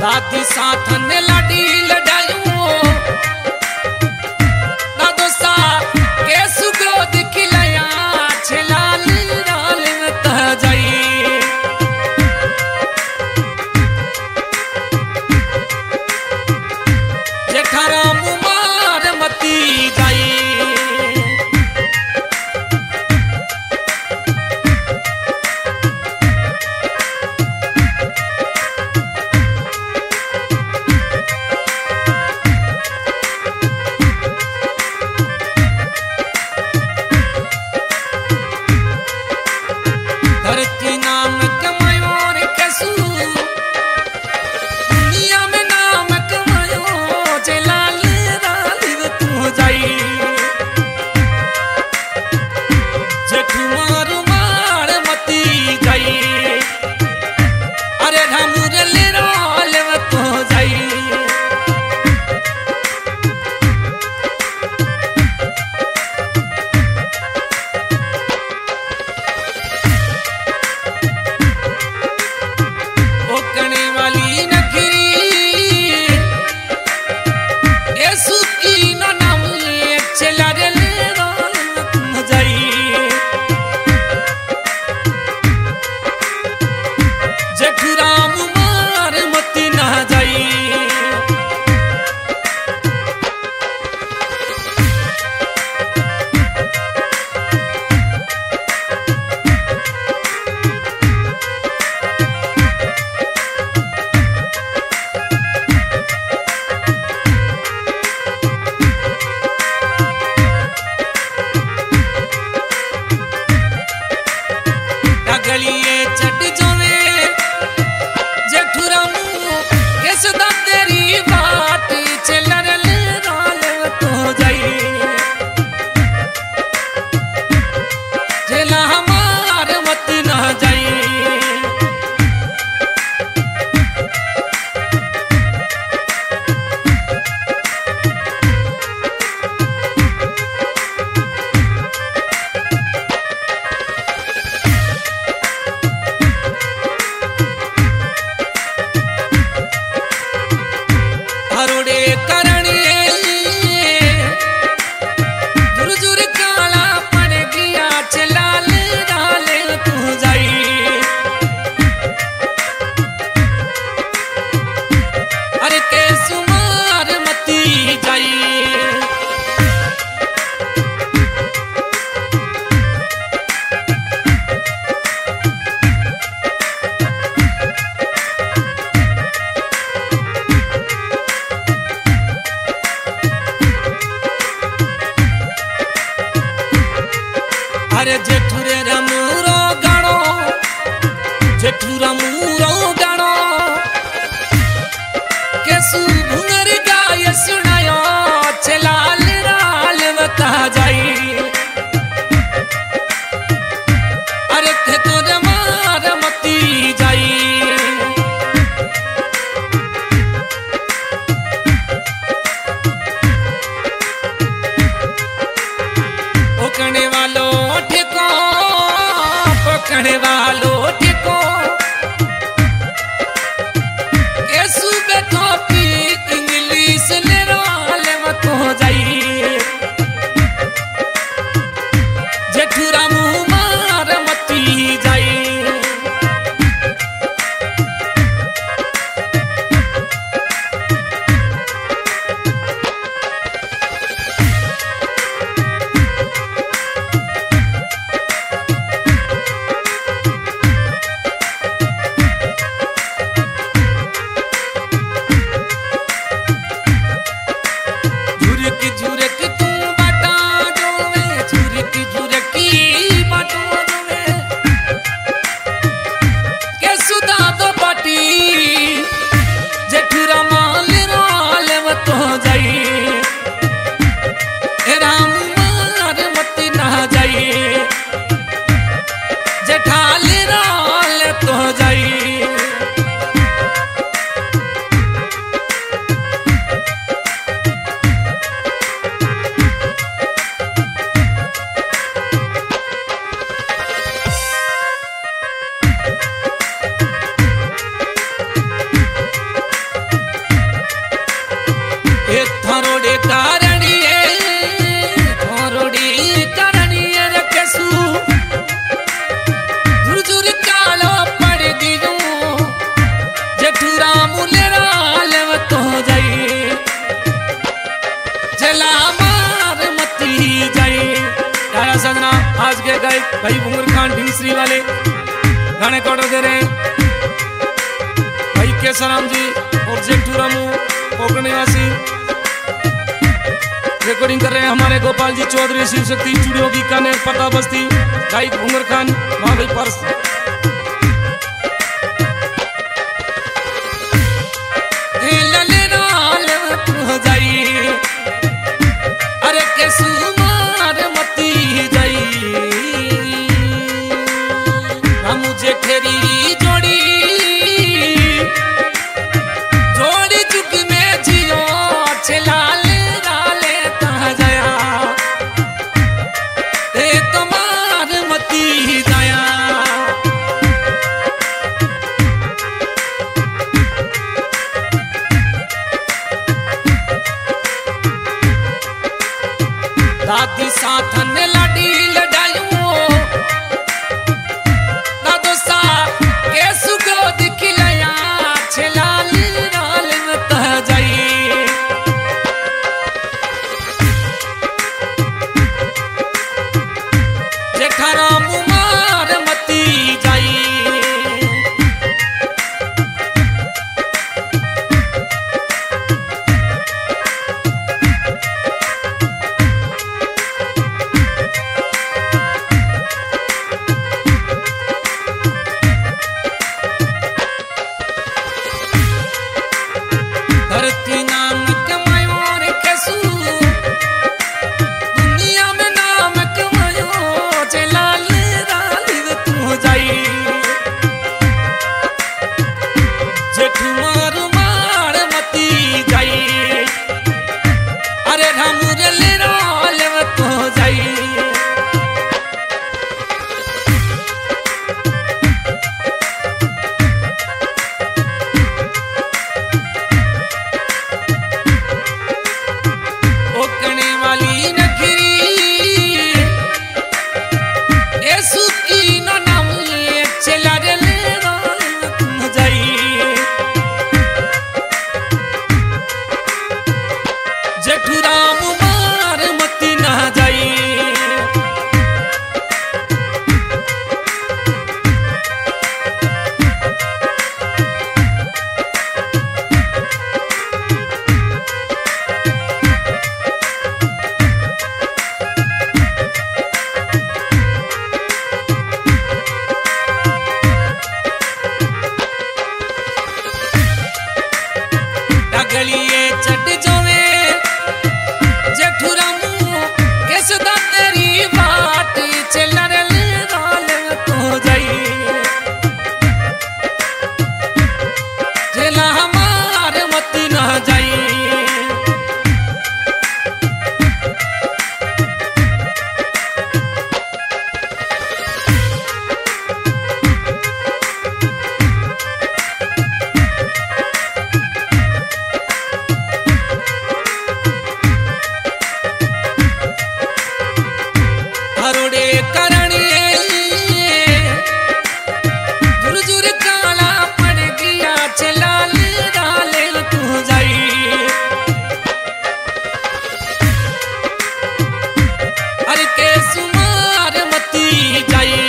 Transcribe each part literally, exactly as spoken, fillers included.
दादी साथ ने लाडी लडायो दादो सा के सुग्रो दिखिलया छलाल राल मत जाई जेठारा मुमार मती जाई अरे जेठुरे रमूरो गाणो जेठू रमूरो गाणो केसु भुंगर गाय सुनायो चलाल राल बता जाई अरे थे तो रमार मती जाई ओकने वालो ठेको पकड़ने वालो ठेको केसु बैठो पी इंग्लिश ले रोल मत हो जाई जेठुरा मुँह मार मती जाई भाई भूंगर खान ढिंगसरी वाले गाने को ऑर्डर दे रहे हैं। भाई केसराम जी और जेठू रामू कोकण निवासी रिकॉर्डिंग कर रहे हैं। हमारे गोपाल जी चौधरी शिव शक्ति स्टूडियो बीकानेर पता बस्ती गायक भूंगर खान वहां भाई पर्स अरे के सुमार मती जाई मुझे ठेरी जोड़ी जोड़ी चुक में जियो लाल डाले कहा जाया ए तुम्हार मती जाया दादी साथन लाडी लडायूं दादो सा के सुगो दिखलया छलाल लाल मत जाई जेठारा मुमार मती जाई धरती नाम कमायो रे कैसू दुनिया में नाम कमायो लाल लाल तू जाई जेठू मारू मार मती जाई अरे राम रे ले रोल तू जाई जेठू राम मार मती ना जाई डगलिए चट जावे जेठू रामू कैसदा तेरी बात चलर लाल तो जाई जेला हमार मती ना जाई हरोड़े करणे जुर काला पड़ गया चलाल डाले तू जाई अरे के सुमार मती जाई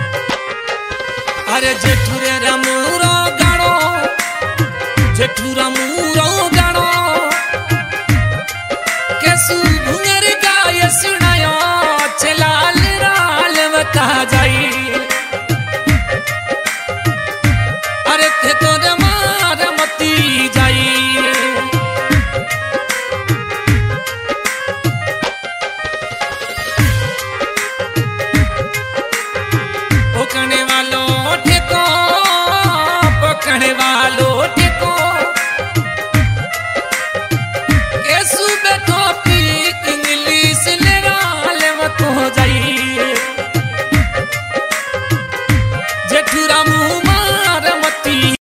अरे जेठू रे रामू रो गाड़ो जेठू राम